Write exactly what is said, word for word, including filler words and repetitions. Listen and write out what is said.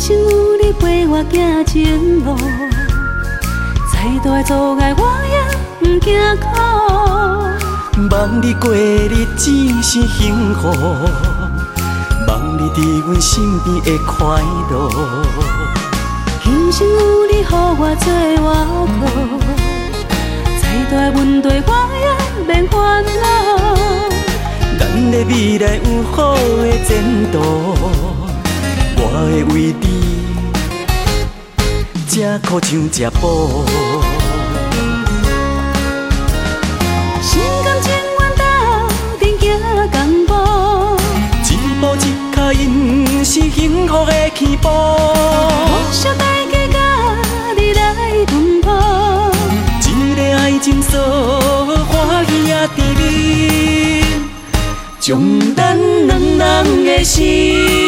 生有你陪我行前路，再大阻碍我也不惊苦。 望你过日子是幸福，望你伫阮身边会快乐。 今生有你，予我做外靠，再大问题我也免烦恼。 咱的未来有好的前途，我会为你吃苦像吃补。 心甘情愿斗阵行共步， 一步一脚印是幸福的起步。 无小代价甲你来奔波， 一个爱情锁，欢喜也甜蜜，将咱两人的心。